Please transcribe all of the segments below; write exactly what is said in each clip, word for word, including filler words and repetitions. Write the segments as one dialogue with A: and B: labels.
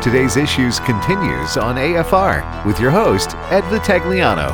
A: Today's Issues continues on A F R with your host, Ed Vitagliano.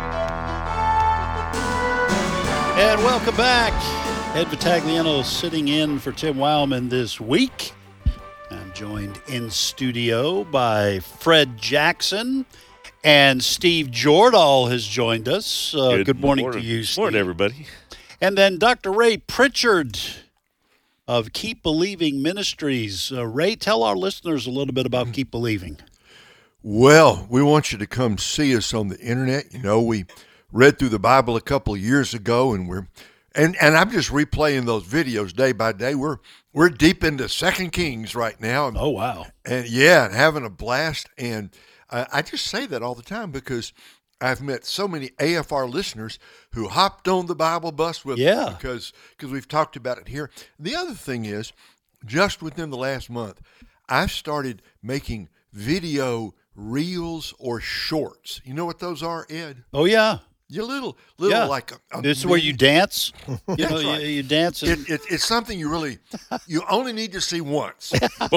B: And welcome back. Ed Vitagliano sitting in for Tim Wildman this week. I'm joined in studio by Fred Jackson, and Steve Jordahl has joined us. Uh, good, good morning, morning to you, Steve.
C: Morning, everybody.
B: And then Doctor Ray Pritchard of Keep Believing Ministries. Uh, Ray, tell our listeners a little bit about Keep Believing.
D: Well, we want you to come see us on the internet. You know, we read through the Bible a couple of years ago, and we're and and I'm just replaying those videos day by day. We're we're deep into Second Kings right now.
B: Oh wow!
D: And yeah, and having a blast. And uh, I just say that all the time because I've met so many A F R listeners who hopped on the Bible bus with
B: yeah.
D: us because because we've talked about it here. The other thing is, just within the last month, I've started making video reels or shorts. You know what those are, Ed?
B: Oh yeah.
D: You're little, little
B: yeah.
D: like a, a
B: this is where you dance. You know,
D: right.
B: you, you dance. And...
D: It, it, it's something you really, you only need to see once,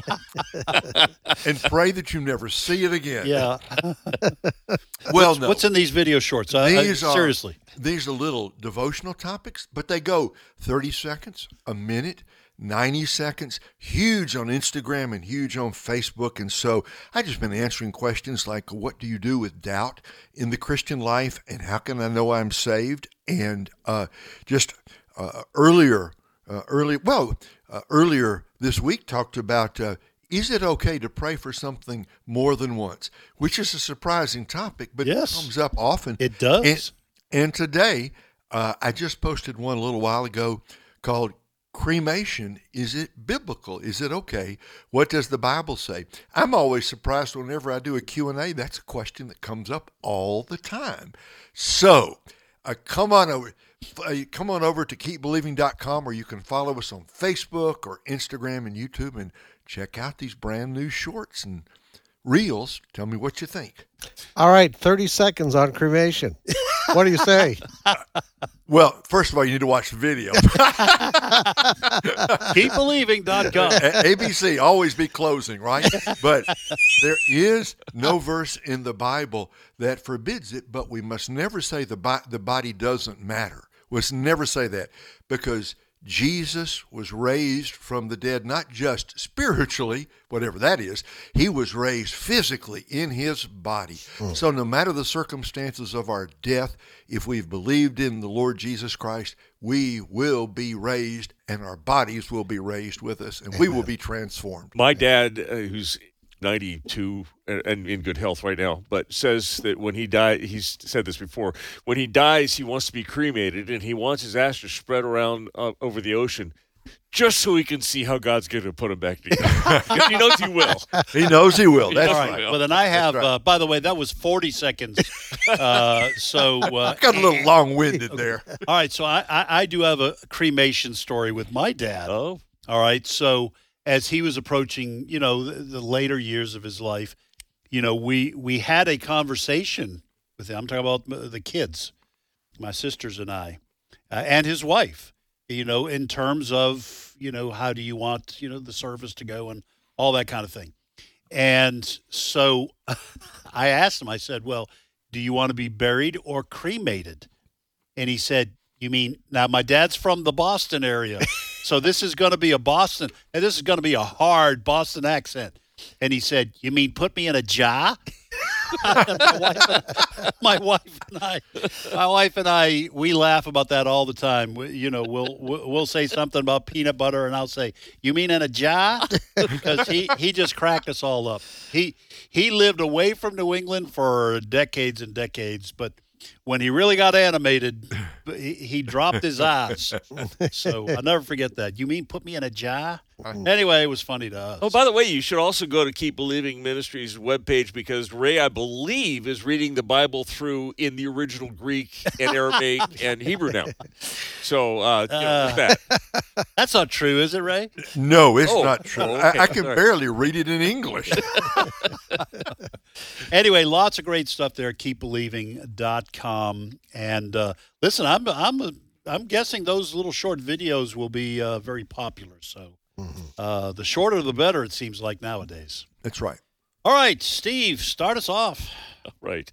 D: and pray that you never see it again.
B: Yeah.
D: well,
B: what's,
D: no.
B: What's in these video shorts? Uh,
D: these
B: uh,
D: are,
B: seriously,
D: these are little devotional topics, but they go thirty seconds, a minute, ninety seconds, huge on Instagram and huge on Facebook. And so I've just been answering questions like, what do you do with doubt in the Christian life? And how can I know I'm saved? And uh, just uh, earlier, uh, early, well, uh, earlier this week talked about, uh, is it okay to pray for something more than once? Which is a surprising topic, but
B: yes.
D: it comes up often.
B: It does.
D: And, and today, uh, I just posted one a little while ago called Cremation. Is it biblical? Is it okay? What does the Bible say? I'm always surprised whenever I do a Q and A. That's a question that comes up all the time. So uh, come on over. Uh, come on over to keep believing dot com, or you can follow us on Facebook or Instagram and YouTube and check out these brand new shorts and reels. Tell me what you think.
E: All right, thirty seconds on cremation. What do you say?
D: Well, first of all, you need to watch the video.
B: keep believing dot com.
D: A B C, always be closing, right? But there is no verse in the Bible that forbids it, but we must never say the, bo- the body doesn't matter. We must never say that, because Jesus was raised from the dead, not just spiritually, whatever that is. He was raised physically in his body. Mm. So no matter the circumstances of our death, if we've believed in the Lord Jesus Christ, we will be raised, and our bodies will be raised with us, and Amen. We will be transformed.
C: My dad, uh, who's ninety-two and, and in good health right now, but says that when he died, he's said this before, when he dies, he wants to be cremated, and he wants his ashes spread around uh, over the ocean just so he can see how God's going to put him back together. Because he knows he will.
D: He knows he will. That's
B: All
D: right.
B: right. Well, then I have, right. uh, by the way, that was forty seconds. Uh, so uh,
D: got a little long-winded there.
B: All right. So I, I, I do have a cremation story with my dad.
C: Oh.
B: All right. So as he was approaching, you know, the, the later years of his life, you know, we, we had a conversation with him. I'm talking about the kids, my sisters and I, uh, and his wife, you know, in terms of, you know, how do you want, you know, the service to go and all that kind of thing. And so I asked him, I said, well, do you want to be buried or cremated? And he said, you mean, now my dad's from the Boston area. So this is going to be a Boston, and this is going to be a hard Boston accent. And he said, you mean put me in a jar? my, wife, my wife and I, my wife and I, we laugh about that all the time. We, you know, we'll we'll say something about peanut butter, and I'll say, you mean in a jar? Because he, he just cracked us all up. He he lived away from New England for decades and decades, but when he really got animated, he, he dropped his eyes. So I'll never forget that. You mean put me in a jar? Anyway, it was funny to us.
C: Oh, by the way, you should also go to Keep Believing Ministries webpage, because Ray, I believe, is reading the Bible through in the original Greek and Aramaic and Hebrew now. So, uh, you know,
B: Uh,
C: that.
B: That's not true, is it, Ray?
D: No, it's
C: Oh,
D: not true.
C: oh, okay.
D: I, I can
C: All right.
D: barely read it in English.
B: Anyway, lots of great stuff there at keep believing dot com. And uh, listen, I'm I'm I'm guessing those little short videos will be uh, very popular. So uh, the shorter the better, it seems like nowadays.
D: That's right.
B: All right, Steve, start us off.
C: Right.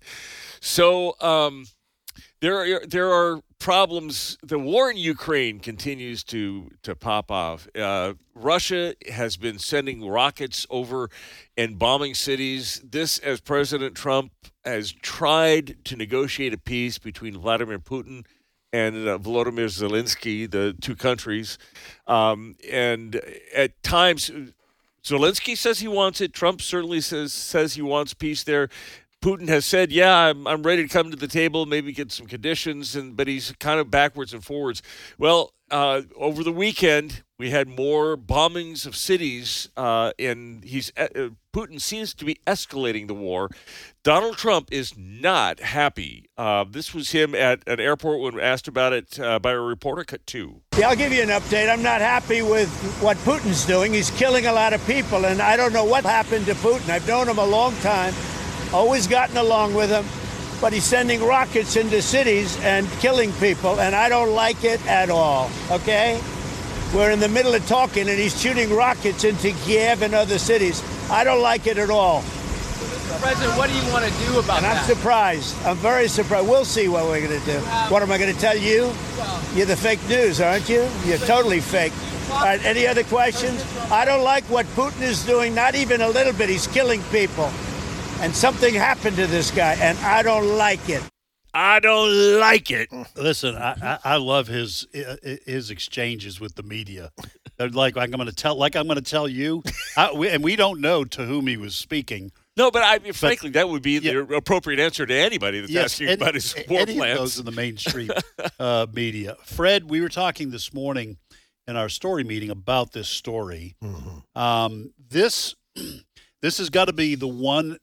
C: So um, there are there are problems. The war in Ukraine continues to to pop off. Uh, Russia has been sending rockets over and bombing cities. This, as President Trump has tried to negotiate a peace between Vladimir Putin and uh, Volodymyr Zelensky, the two countries, um, and at times. Zelensky says he wants it. Trump certainly says says he wants peace there. Putin has said, yeah, I'm I'm ready to come to the table, maybe get some conditions, and but he's kind of backwards and forwards. Well, uh, over the weekend, we had more bombings of cities, uh, and he's uh, Putin seems to be escalating the war. Donald Trump is not happy. Uh, this was him at an airport when asked about it uh, by a reporter. Cut two.
F: Yeah, I'll give you an update. I'm not happy with what Putin's doing. He's killing a lot of people, and I don't know what happened to Putin. I've known him a long time, always gotten along with him, but he's sending rockets into cities and killing people, and I don't like it at all, okay? We're in the middle of talking, and he's shooting rockets into Kiev and other cities. I don't like it at all.
G: Mister President, what do you want to do about
F: and
G: that?
F: I'm surprised. I'm very surprised. We'll see what we're going to do. What am I going to tell you?
G: Well,
F: You're the fake news, aren't you? You're totally fake. All right, any other questions? I don't like what Putin is doing, not even a little bit. He's killing people. And something happened to this guy, and I don't like it.
B: I don't like it. Listen, I, I, I love his his exchanges with the media. They're like, like I'm going to tell, like I'm going to tell you, I, we, and we don't know to whom he was speaking.
C: No, but I mean, frankly, that would be
B: yeah.
C: the appropriate answer to anybody that's
B: Yes,
C: asking
B: any,
C: about his war
B: any
C: plans.
B: of those in the mainstream uh, media. Fred, we were talking this morning in our story meeting about this story.
E: Mm-hmm.
B: Um, this this has got to be the one.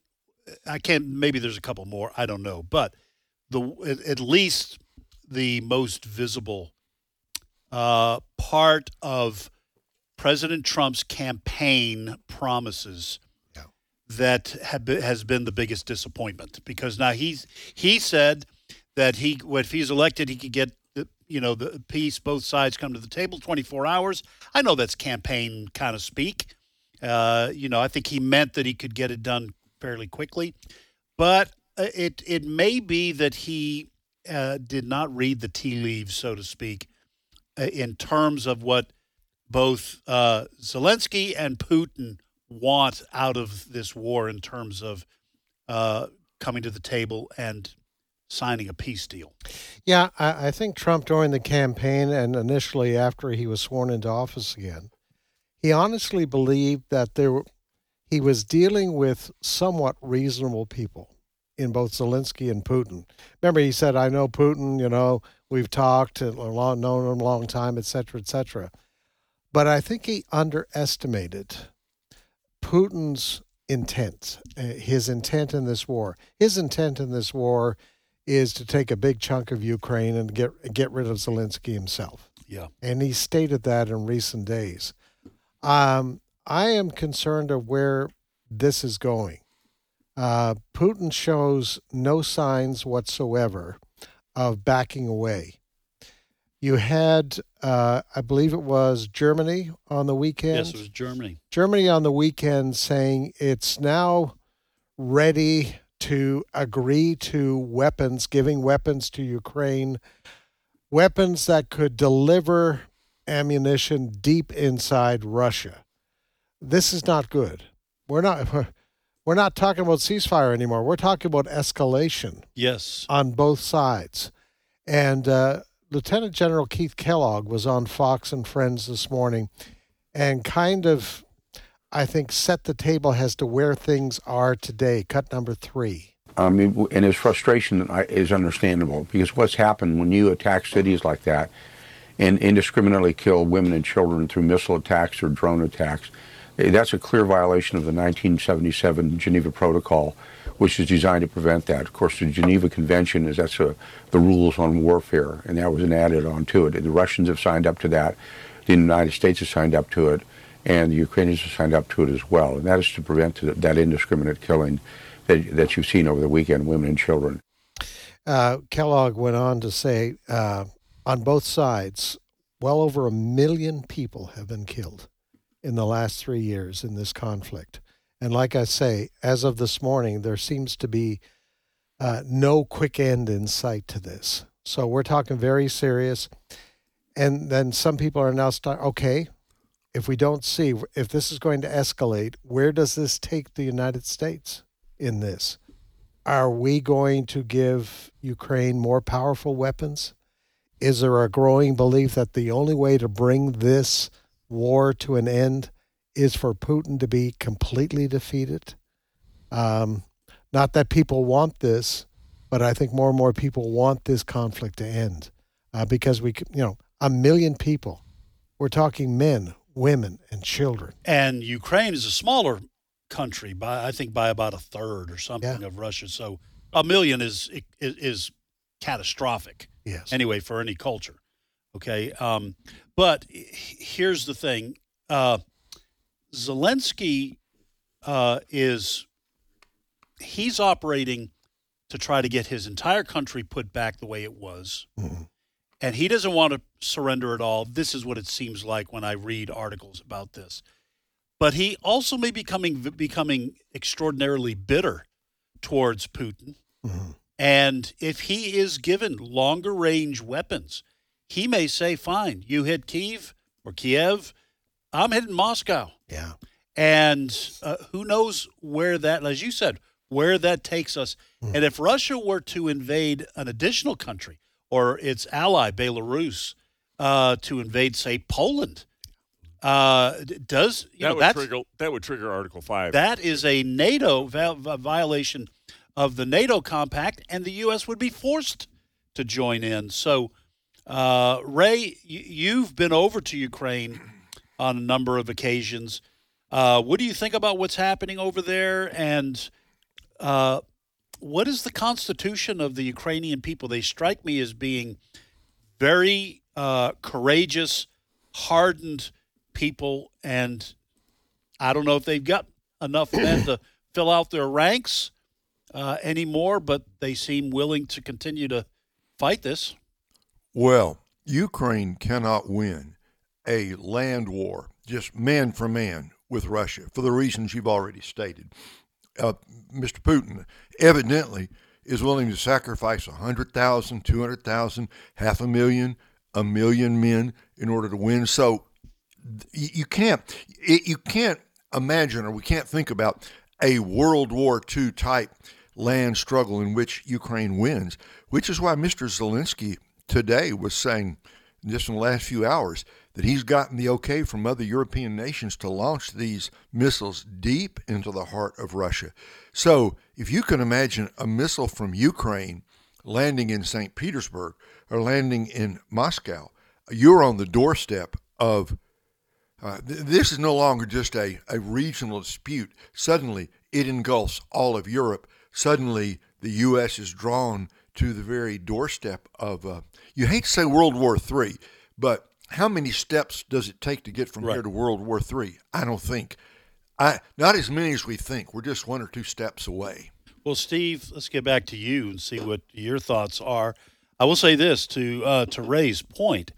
B: I can't. Maybe there's a couple more. I don't know, but the at, at least the most visible uh, part of President Trump's campaign promises
E: Yeah.
B: that have been, has been the biggest disappointment, because now he's he said that he if he's elected he could get the, you know the peace, both sides come to the table twenty-four hours. I know that's campaign kind of speak. Uh, you know, I think he meant that he could get it done fairly quickly, but it it may be that he uh, did not read the tea leaves, so to speak, uh, in terms of what both uh, Zelensky and Putin want out of this war in terms of uh, coming to the table and signing a peace deal.
E: Yeah, I, I think Trump during the campaign and initially after he was sworn into office again, he honestly believed that there were he was dealing with somewhat reasonable people in both Zelensky and Putin. Remember, he said, I know Putin, you know, we've talked, a long, known him a long time, et cetera, et cetera. But I think he underestimated Putin's intent, uh, his intent in this war. His intent in this war is to take a big chunk of Ukraine and get get rid of Zelensky himself.
B: Yeah.
E: And he stated that in recent days. Um, I am concerned of where this is going. Uh, Putin shows no signs whatsoever of backing away. You had, uh, I believe it was Germany on the weekend.
B: Yes, it was Germany.
E: Germany on the weekend saying it's now ready to agree to weapons, giving weapons to Ukraine, weapons that could deliver ammunition deep inside Russia. This is not good. We're not we're not talking about ceasefire anymore. We're talking about escalation
B: Yes.
E: on both sides. And uh, Lieutenant General Keith Kellogg was on Fox and Friends this morning and kind of, I think, set the table as to where things are today. Cut number three.
H: Um, and his frustration is understandable, because what's happened when you attack cities like that and indiscriminately kill women and children through missile attacks or drone attacks, that's a clear violation of the nineteen seventy-seven Geneva Protocol, which is designed to prevent that. Of course, the Geneva Convention is that's a, the rules on warfare, and that was an added on to it. And the Russians have signed up to that. The United States has signed up to it, and the Ukrainians have signed up to it as well. And that is to prevent that indiscriminate killing that, that you've seen over the weekend, women and children.
E: Uh, Kellogg went on to say, uh, on both sides, well over a million people have been killed in the last three years in this conflict. And like I say, as of this morning, there seems to be uh, no quick end in sight to this. So we're talking very serious. And then some people are now start. Okay, if we don't see, if this is going to escalate, where does this take the United States in this? Are we going to give Ukraine more powerful weapons? Is there a growing belief that the only way to bring this war to an end is for Putin to be completely defeated? Um, not that people want this, but I think more and more people want this conflict to end uh, because we, you know, a million people. We're talking men, women, and children.
B: And Ukraine is a smaller country by I think by about a third or something
E: Yeah.
B: of Russia. So a million is is, is catastrophic.
E: Yes.
B: Anyway, for any culture. Okay. Um, but here's the thing. Uh, Zelensky uh, is he's operating to try to get his entire country put back the way it was.
E: Mm-hmm.
B: And he doesn't want to surrender at all. This is what it seems like when I read articles about this. But he also may be becoming, becoming extraordinarily bitter towards Putin.
E: Mm-hmm.
B: And if he is given longer range weapons, he may say, fine, you hit Kyiv or Kiev, I'm hitting Moscow.
E: Yeah.
B: And uh, who knows where that, as you said, where that takes us.
E: Mm-hmm.
B: And if Russia were to invade an additional country or its ally, Belarus, uh, to invade, say, Poland, uh, does you
C: that
B: know
C: would
B: that's,
C: trigger that would trigger Article Five.
B: That is a NATO va- va- violation of the NATO compact, and the U S would be forced to join in. So, uh, Ray, y- you've been over to Ukraine on a number of occasions. Uh, what do you think about what's happening over there? And uh, what is the constitution of the Ukrainian people? They strike me as being very uh, courageous, hardened people, and I don't know if they've got enough men to fill out their ranks uh, anymore, but they seem willing to continue to fight this.
D: Well, Ukraine cannot win a land war, just man for man, with Russia for the reasons you've already stated. Uh, Mister Putin evidently is willing to sacrifice one hundred thousand, two hundred thousand, half a million, a million men in order to win. So you can't you can't imagine, or we can't think about a World War Two type land struggle in which Ukraine wins, which is why Mister Zelensky today was saying just in the last few hours that he's gotten the okay from other European nations to launch these missiles deep into the heart of Russia. So if you can imagine a missile from Ukraine landing in Saint Petersburg or landing in Moscow, you're on the doorstep of Uh, th- this is no longer just a, a regional dispute. Suddenly, it engulfs all of Europe. Suddenly, the U S is drawn to the very doorstep of, uh, you hate to say World War Three, but how many steps does it take to get from
B: Right.
D: here to World War Three? I don't think. I Not as many as we think. We're just one or two steps away.
B: Well, Steve, let's get back to you and see what your thoughts are. I will say this to uh, to Ray's point.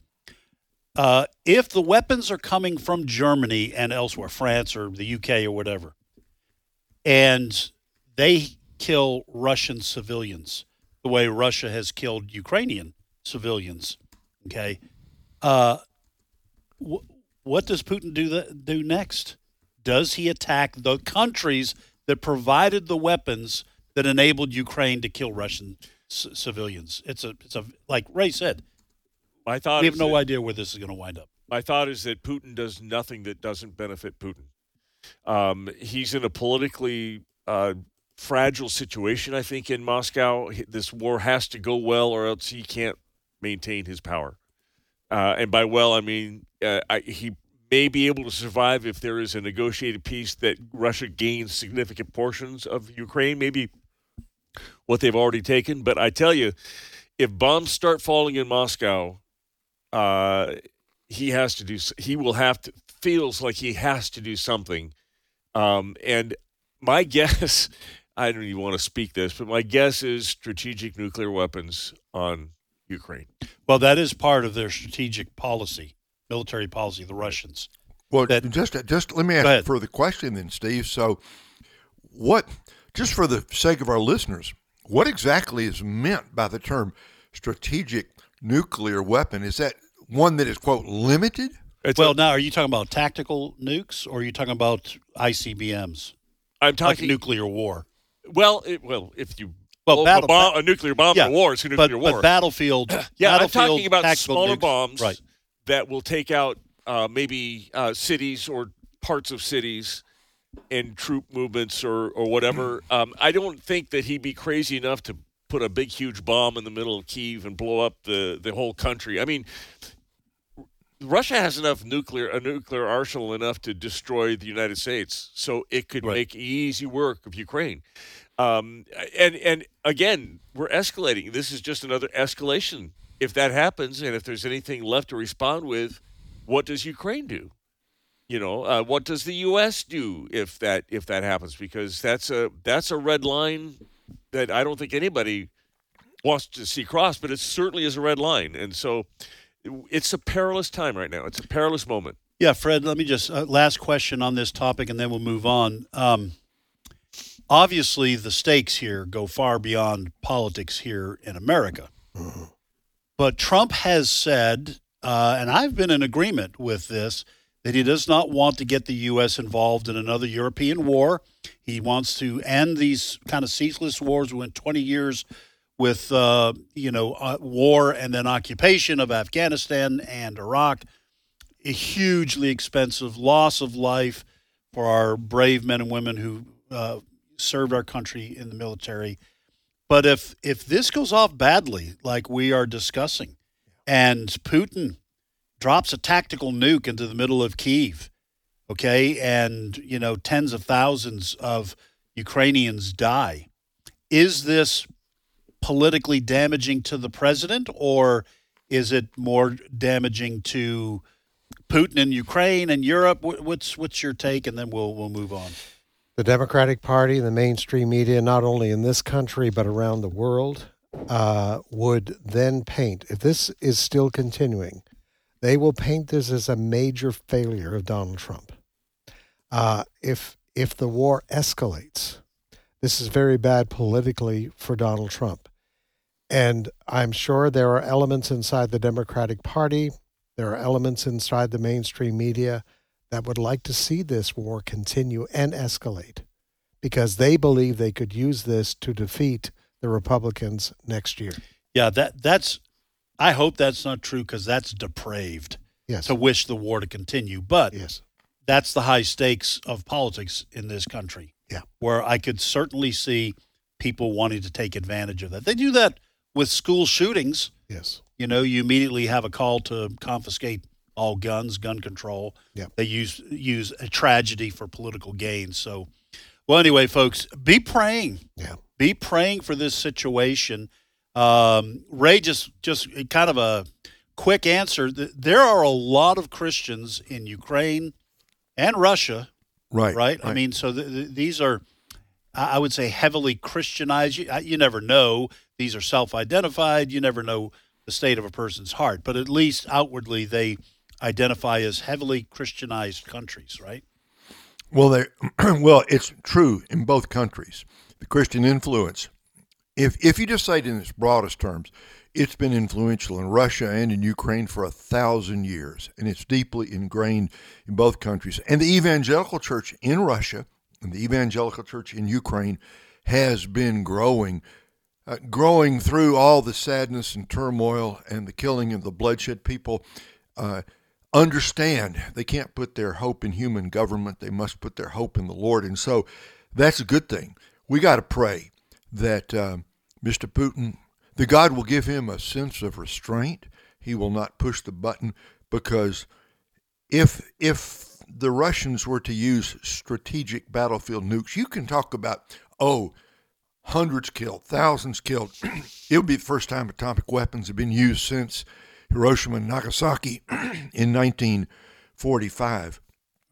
B: Uh, if the weapons are coming from Germany and elsewhere, France or the U K or whatever, and they kill Russian civilians the way Russia has killed Ukrainian civilians, okay, uh, wh- what does Putin do that, do next? Does he attack the countries that provided the weapons that enabled Ukraine to kill Russian c- civilians? It's a, it's a, like Ray said,
C: My thought
B: we have
C: is
B: no
C: that,
B: idea where this is going to wind up.
C: My thought is that Putin does nothing that doesn't benefit Putin. Um, he's in a politically uh, fragile situation, I think, in Moscow. He- This war has to go well, or else he can't maintain his power. Uh, and by well, I mean uh, I, he may be able to survive if there is a negotiated peace that Russia gains significant portions of Ukraine, maybe what they've already taken. But I tell you, if bombs start falling in Moscow, uh, he has to do. He will have to. Feels like he has to do something. Um, and my guess, I don't even want to speak this, but my guess is strategic nuclear weapons on Ukraine.
B: Well, that is part of their strategic policy, military policy, the Russians.
D: Well,
B: That-
D: just just let me
B: Go
D: ask
B: ahead.
D: a further question then, Steve. So what, just for the sake of our listeners, what exactly is meant by the term strategic nuclear weapon? Is that one that is, quote, limited?
C: It's
B: well,
C: a,
B: now, are you talking about tactical nukes, or are you talking about I C B Ms?
C: I'm talking
B: like nuclear war.
C: Well, it, well, if you
B: well,
C: blow
B: battle,
C: a, bomb, a nuclear bomb
B: yeah,
C: in a war, it's a nuclear
B: but,
C: war.
B: But battlefield,
C: yeah,
B: battlefield,
C: I'm talking about
B: tactical
C: smaller
B: nukes.
C: bombs
B: Right.
C: that will take out uh, maybe uh, cities or parts of cities and troop movements or, or whatever. Um, I don't think that he'd be crazy enough to put a big, huge bomb in the middle of Kyiv and blow up the, the whole country. I mean, Russia has enough nuclear a nuclear arsenal enough to destroy the United States, so it could
B: right.
C: make easy work of Ukraine. Um, and and again, we're escalating. This is just another escalation. If that happens, and if there's anything left to respond with, what does Ukraine do? You know, uh, what does the U S do if that if that happens? Because that's a that's a red line that I don't think anybody wants to see crossed, but it certainly is a red line, and so. It's a perilous time right now. It's a perilous moment.
B: Yeah, Fred, let me just, uh, last question on this topic, and then we'll move on. Um, obviously, the stakes here go far beyond politics here in America. Mm-hmm. But Trump has said, uh, and I've been in agreement with this, that he does not want to get the U S involved in another European war. He wants to end these kind of ceaseless wars. We went twenty years with, uh, you know, uh, war and then occupation of Afghanistan and Iraq, a hugely expensive loss of life for our brave men and women who uh, served our country in the military. But if if this goes off badly, like we are discussing, and Putin drops a tactical nuke into the middle of Kyiv, okay, and, you know, tens of thousands of Ukrainians die, is this politically damaging to the president, or is it more damaging to Putin in Ukraine and Europe? What's what's your take? And then we'll we'll move on.
E: The Democratic Party and the mainstream media, not only in this country but around the world, uh, would then paint, if this is still continuing, they will paint this as a major failure of Donald Trump. Uh, if if the war escalates, this is very bad politically for Donald Trump. And I'm sure there are elements inside the Democratic Party, there are elements inside the mainstream media that would like to see this war continue and escalate because they believe they could use this to defeat the Republicans next year.
B: Yeah, that that's, I hope that's not true because that's depraved
E: yes.
B: to wish the war to continue. But
E: yes.
B: that's the high stakes of politics in this country.
E: Yeah.
B: Where I could certainly see people wanting to take advantage of that. They do that with school shootings.
E: Yes.
B: You know, you immediately have a call to confiscate all guns, gun control.
E: Yeah.
B: They use use a tragedy for political gain. So, well, anyway, folks, be praying.
E: Yeah.
B: Be praying for this situation. Um, Ray, just just kind of a quick answer. There are a lot of Christians in Ukraine and Russia.
D: Right.
B: Right. I mean, so the, the, these are, I would say, heavily Christianized. You, you never know. These are self-identified. You never know the state of a person's heart. But at least outwardly, they identify as heavily Christianized countries, right?
D: Well, they well, it's true in both countries. The Christian influence, if if you just say it in its broadest terms, it's been influential in Russia and in Ukraine for a thousand years, and it's deeply ingrained in both countries. And the evangelical church in Russia and the evangelical church in Ukraine has been growing, uh, growing through all the sadness and turmoil and the killing and the bloodshed. People uh, understand they can't put their hope in human government. They must put their hope in the Lord. And so that's a good thing. We got to pray that uh, Mister Putin, the God will give him a sense of restraint. He will not push the button, because if if the Russians were to use strategic battlefield nukes, you can talk about, oh, hundreds killed, thousands killed. It would be the first time atomic weapons have been used since Hiroshima and Nagasaki in nineteen forty-five.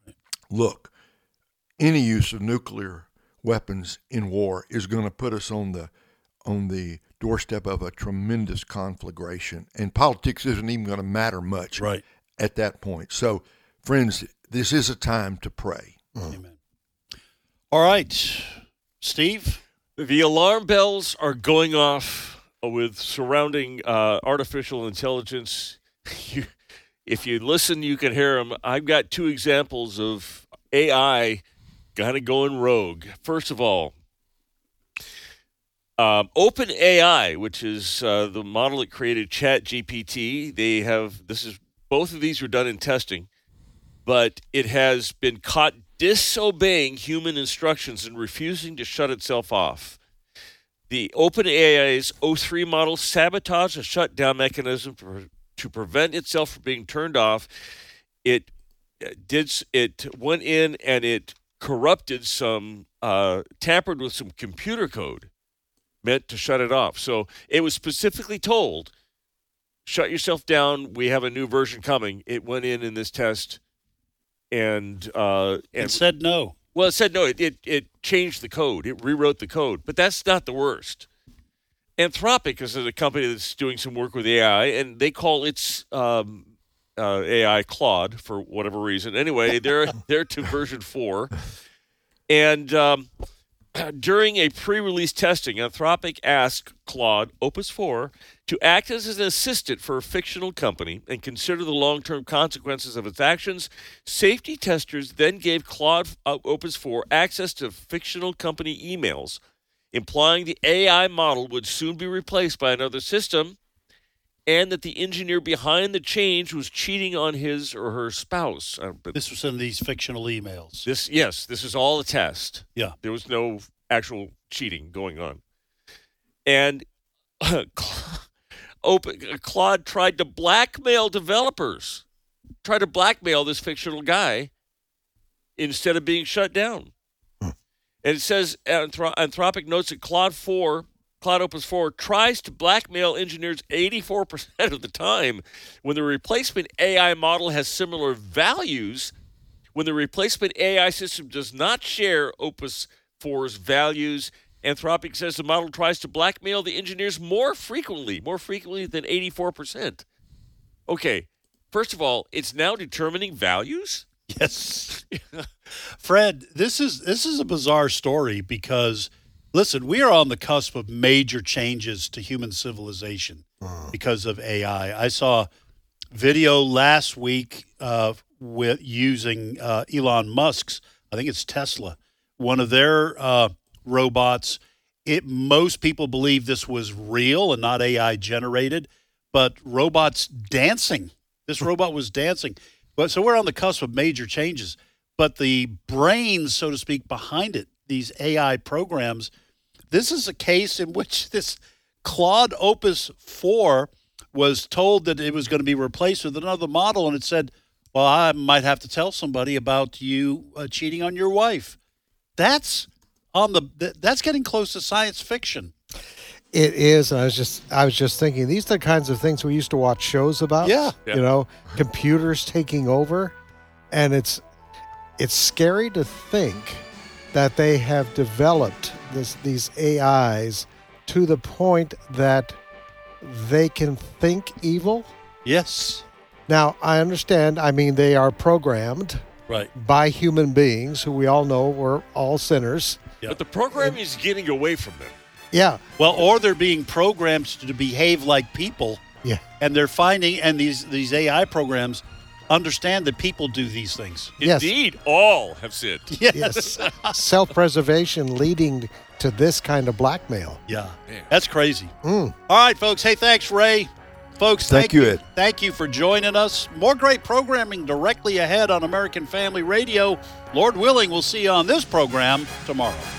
D: Look, any use of nuclear weapons in war is going to put us on the on the doorstep of a tremendous conflagration, and politics isn't even going to matter much
B: right.
D: at that point. So, friends, this is a time to pray.
B: Amen. All right. Steve?
C: The alarm bells are going off with surrounding uh, artificial intelligence. You, if you listen, you can hear them. I've got two examples of A I kind of going rogue. First of all, um, OpenAI, which is uh, the model that created ChatGPT, they have this is both of these were done in testing, but it has been caught disobeying human instructions and refusing to shut itself off. The OpenAI's O three model sabotaged a shutdown mechanism for, to prevent itself from being turned off. It did. It went in and it corrupted some, uh, tampered with some computer code meant to shut it off. So it was specifically told, shut yourself down. We have a new version coming. It went in in this test and uh, and
B: It said no.
C: Well, it said no. It, it it changed the code. It rewrote the code. But that's not the worst. Anthropic is a company that's doing some work with A I, and they call its um, uh, A I Claude for whatever reason. Anyway, they're they're to version four, and um, during a pre-release testing, Anthropic asked Claude Opus four to act as an assistant for a fictional company and consider the long-term consequences of its actions. Safety testers then gave Claude Opus four access to fictional company emails, implying the A I model would soon be replaced by another system and that the engineer behind the change was cheating on his or her spouse. Uh, but
B: This was in these fictional emails.
C: this, yes, this is all a test.
B: Yeah.
C: There was no actual cheating going on. And Open, Claude tried to blackmail developers, tried to blackmail this fictional guy instead of being shut down. And it says, Anthro- Anthropic notes that Claude four, Claude Opus four tries to blackmail engineers eighty-four percent of the time. When the replacement A I model has similar values, when the replacement A I system does not share Opus four's values, Anthropic says the model tries to blackmail the engineers more frequently, more frequently than eighty-four percent. Okay, first of all, it's now determining values?
B: Yes. Fred, this is this is a bizarre story because, listen, we are on the cusp of major changes to human civilization because of A I. I saw video last week uh, with using uh, Elon Musk's, I think it's Tesla, one of their uh, robots. It most people believe this was real and not A I generated, but robots dancing. This robot was dancing. But so we're on the cusp of major changes. But the brains, so to speak, behind it, these A I programs, this is a case in which this Claude Opus four was told that it was going to be replaced with another model, and it said, well, I might have to tell somebody about you uh, cheating on your wife. That's on the that's getting close to science fiction.
E: It is, and I was just I was just thinking these are the kinds of things we used to watch shows about.
B: Yeah.
C: Yeah.
E: You know, computers taking over, and it's it's scary to think that they have developed this these A Is to the point that they can think evil.
B: Yes.
E: Now, I understand. I mean, they are programmed
B: Right.
E: by human beings who we all know we're all sinners.
C: But the program is getting away from them.
E: Yeah.
B: Well, or they're being programmed to behave like people,
E: Yeah.
B: and they're finding, and these these A I programs understand that people do these things.
E: Yes.
C: Indeed, all have sinned.
E: Yes. Self-preservation leading to this kind of blackmail.
B: Yeah.
C: Man.
B: That's crazy.
E: Mm.
B: All right, folks. Hey, thanks, Ray. Folks,
D: Thank
B: thank,
D: you, Ed.
B: Thank you for joining us. More great programming directly ahead on American Family Radio. Lord willing, we'll see you on this program tomorrow.